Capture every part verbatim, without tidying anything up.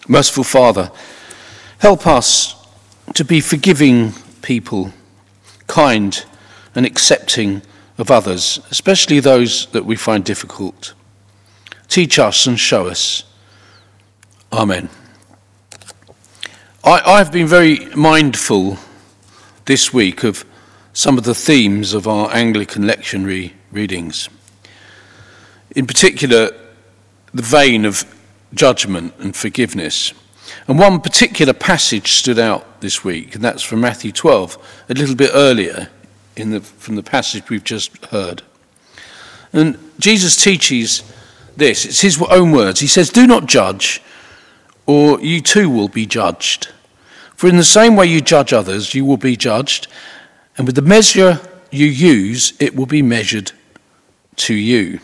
Merciful Father, help us to be forgiving people, kind and accepting of others, especially those that we find difficult. Teach us and show us. Amen. I, I've been very mindful this week of some of the themes of our Anglican lectionary readings. In particular, the vein of judgment and forgiveness. And one particular passage stood out this week, and that's from Matthew twelve, a little bit earlier in the, from the passage we've just heard. And Jesus teaches this. It's his own words. He says, "Do not judge, or you too will be judged. For in the same way you judge others, you will be judged, and with the measure you use, it will be measured to you."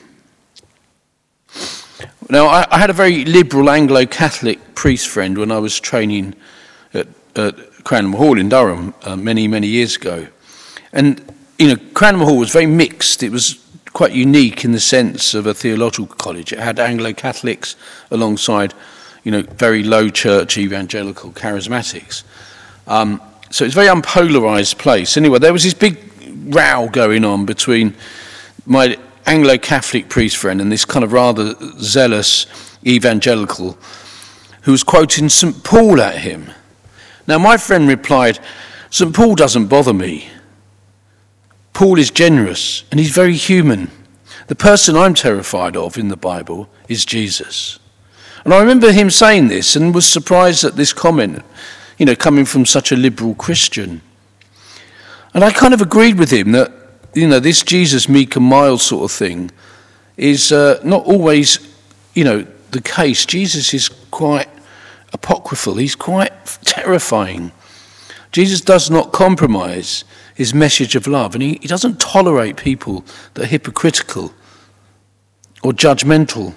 Now, I, I had a very liberal Anglo-Catholic priest friend when I was training at, at Cranham Hall in Durham uh, many, many years ago. And, you know, Cranham Hall was very mixed. It was quite unique in the sense of a theological college. It had Anglo-Catholics alongside, you know, very low church evangelical charismatics. Um, so it's a very unpolarised place. Anyway, there was this big row going on between my Anglo-Catholic priest friend and this kind of rather zealous evangelical who was quoting Saint Paul at him. Now, my friend replied, "Saint Paul doesn't bother me. Paul is generous and he's very human. The person I'm terrified of in the Bible is Jesus." And I remember him saying this and was surprised at this comment, you know, coming from such a liberal Christian. And I kind of agreed with him that, you know, this Jesus meek and mild sort of thing is uh, not always, you know, the case. Jesus is quite apocryphal. He's quite terrifying. Jesus does not compromise his message of love, and he, he doesn't tolerate people that are hypocritical or judgmental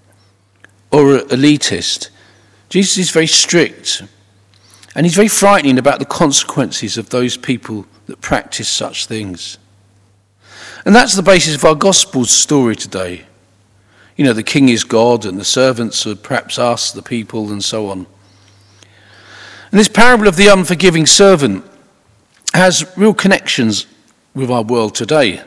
or elitist. Jesus is very strict, and he's very frightening about the consequences of those people that practice such things. And that's the basis of our gospel story today. You know, the king is God and the servants are perhaps us, the people, and so on. And this parable of the unforgiving servant has real connections with our world today.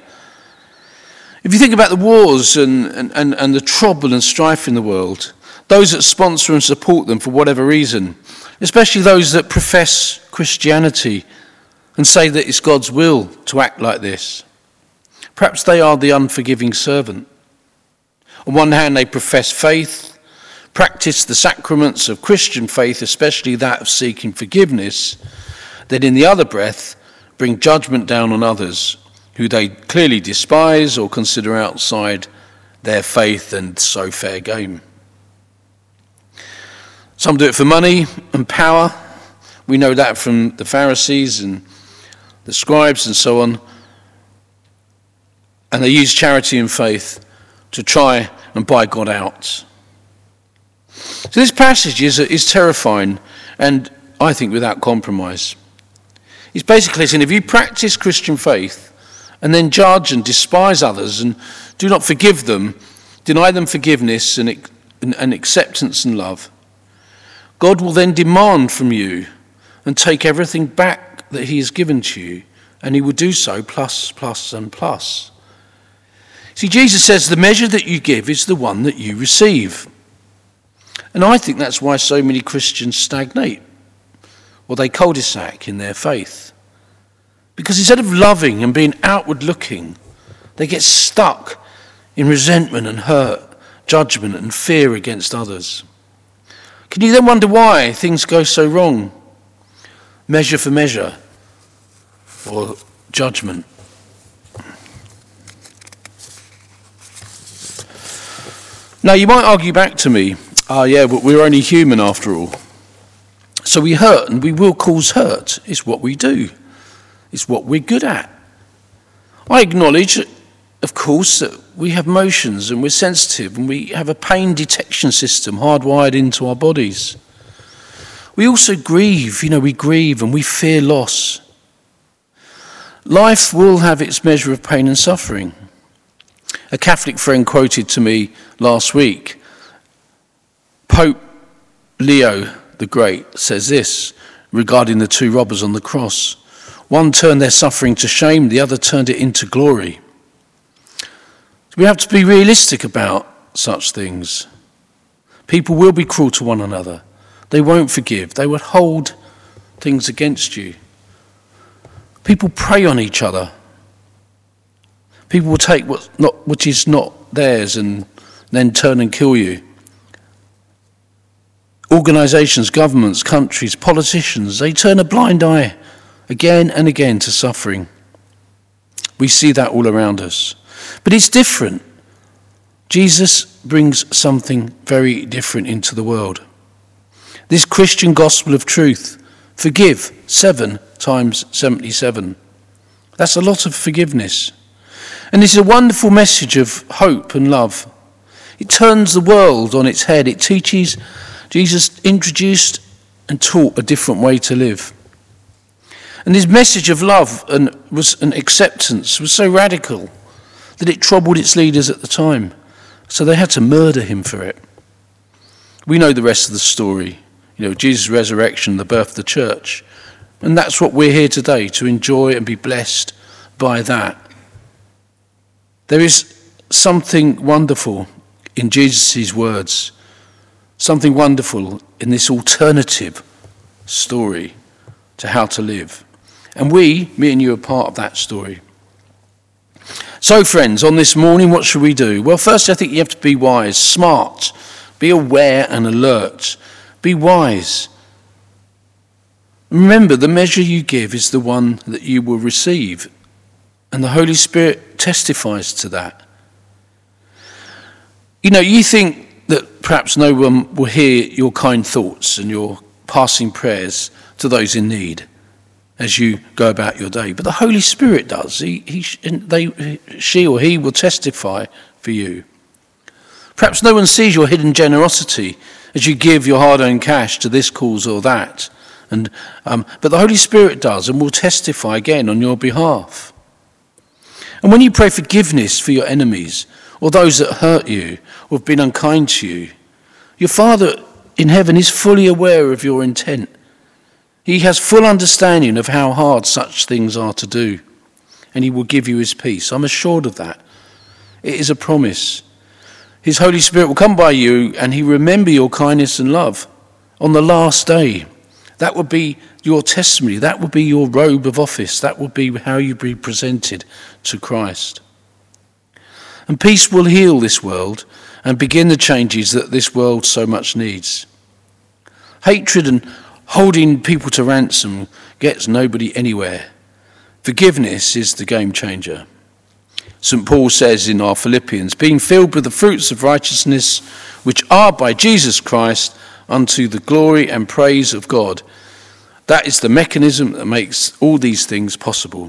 If you think about the wars and, and, and, and the trouble and strife in the world, those that sponsor and support them for whatever reason, especially those that profess Christianity and say that it's God's will to act like this, perhaps they are the unforgiving servant. On one hand, they profess faith, practice the sacraments of Christian faith, especially that of seeking forgiveness, then in the other breath, bring judgment down on others who they clearly despise or consider outside their faith, and so fair game. Some do it for money and power. We know that from the Pharisees and the scribes and so on. And they use charity and faith to try and buy God out. So this passage is, is terrifying, and I think without compromise. It's basically saying if you practice Christian faith and then judge and despise others and do not forgive them, deny them forgiveness and, and, and acceptance and love, God will then demand from you and take everything back that he has given to you, and he will do so plus, plus, and plus. See, Jesus says the measure that you give is the one that you receive. And I think that's why so many Christians stagnate, or they cul-de-sac in their faith. Because instead of loving and being outward looking, they get stuck in resentment and hurt, judgment and fear against others. Can you then wonder why things go so wrong? Measure for measure, or judgment. Now, you might argue back to me, ah, oh, yeah, but we're only human after all. So we hurt and we will cause hurt. It's what we do. It's what we're good at. I acknowledge, of course, that we have emotions and we're sensitive and we have a pain detection system hardwired into our bodies. We also grieve, you know, we grieve and we fear loss. Life will have its measure of pain and suffering. A Catholic friend quoted to me last week, Pope Leo the Great says this regarding the two robbers on the cross. One turned their suffering to shame, the other turned it into glory. We have to be realistic about such things. People will be cruel to one another. They won't forgive. They will hold things against you. People prey on each other. People will take what's not, which is not theirs and then turn and kill you. Organisations, governments, countries, politicians, they turn a blind eye again and again to suffering. We see that all around us. But it's different. Jesus brings something very different into the world. This Christian gospel of truth, forgive seven times seventy-seven. That's a lot of forgiveness. And it's a wonderful message of hope and love. It turns the world on its head. It teaches, Jesus introduced and taught a different way to live. And his message of love and was and acceptance was so radical that it troubled its leaders at the time. So they had to murder him for it. We know the rest of the story. You know, Jesus' resurrection, the birth of the church. And that's what we're here today, to enjoy and be blessed by that. There is something wonderful in Jesus' words. Something wonderful in this alternative story to how to live. And we, me and you, are part of that story. So friends, on this morning, what should we do? Well, first I think you have to be wise, smart, be aware and alert. Be wise. Remember, the measure you give is the one that you will receive. And the Holy Spirit testifies to that. You know, you think that perhaps no one will hear your kind thoughts and your passing prayers to those in need as you go about your day. But the Holy Spirit does. He, he, they, she or he will testify for you. Perhaps no one sees your hidden generosity as you give your hard-earned cash to this cause or that. And um, but the Holy Spirit does and will testify again on your behalf. And when you pray forgiveness for your enemies or those that hurt you or have been unkind to you, your Father in heaven is fully aware of your intent. He has full understanding of how hard such things are to do, and he will give you his peace. I'm assured of that. It is a promise. His Holy Spirit will come by you and he remember your kindness and love on the last day. That would be your testimony. That would be your robe of office. That would be how you be presented to Christ. And peace will heal this world and begin the changes that this world so much needs. Hatred and holding people to ransom gets nobody anywhere. Forgiveness is the game changer. Saint Paul says in our Philippians, being filled with the fruits of righteousness, which are by Jesus Christ, unto the glory and praise of God. That is the mechanism that makes all these things possible.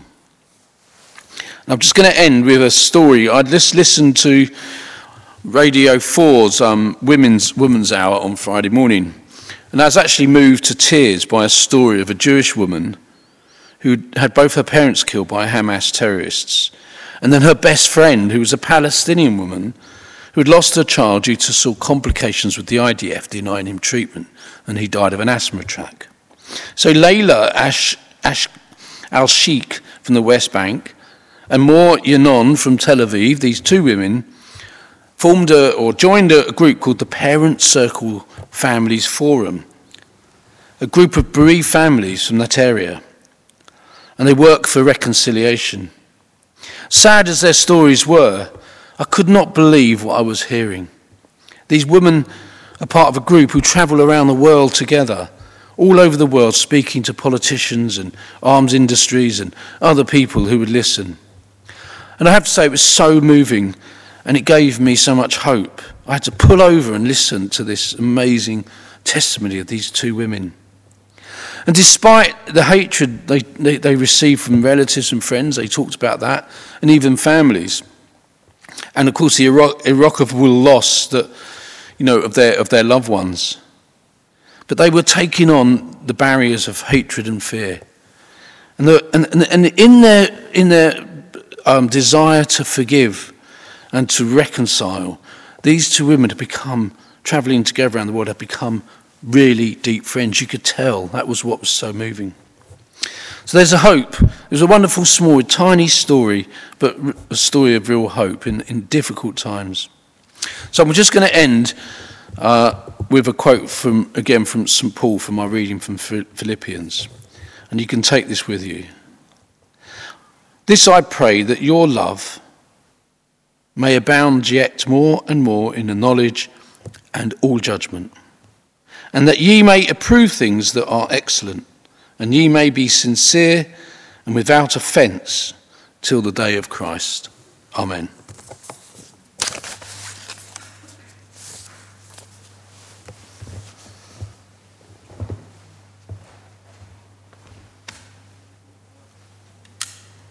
And I'm just going to end with a story. I just listened to Radio four's um, Women's Women's Hour on Friday morning. And I was actually moved to tears by a story of a Jewish woman who had both her parents killed by Hamas terrorists, and then her best friend, who was a Palestinian woman, who had lost her child due to sort of complications with the I D F denying him treatment, and he died of an asthma attack. So Layla Ash, Ash, Al-Sheikh from the West Bank and Mor Yanon from Tel Aviv, these two women, formed a, or joined a, a group called the Parent Circle Families Forum, a group of bereaved families from that area, and they work for reconciliation. Sad as their stories were, I could not believe what I was hearing. These women are part of a group who travel around the world together, all over the world, speaking to politicians and arms industries and other people who would listen. And I have to say, it was so moving, and it gave me so much hope. I had to pull over and listen to this amazing testimony of these two women. And despite the hatred they, they, they received from relatives and friends, they talked about that, and even families. And of course the irrevocable loss that, you know, of their of their loved ones. But they were taking on the barriers of hatred and fear. And the, and, and, and in their in their um, desire to forgive and to reconcile, these two women have become, travelling together around the world, have become really deep friends. You could tell that was what was so moving. So there's a hope. It was a wonderful, small, tiny story, but a story of real hope in, in difficult times. So I'm just going to end uh, with a quote from, again, from Saint Paul from our reading from Philippians. And you can take this with you. This I pray, that your love may abound yet more and more in the knowledge and all judgment, and that ye may approve things that are excellent, and ye may be sincere and without offence till the day of Christ. Amen.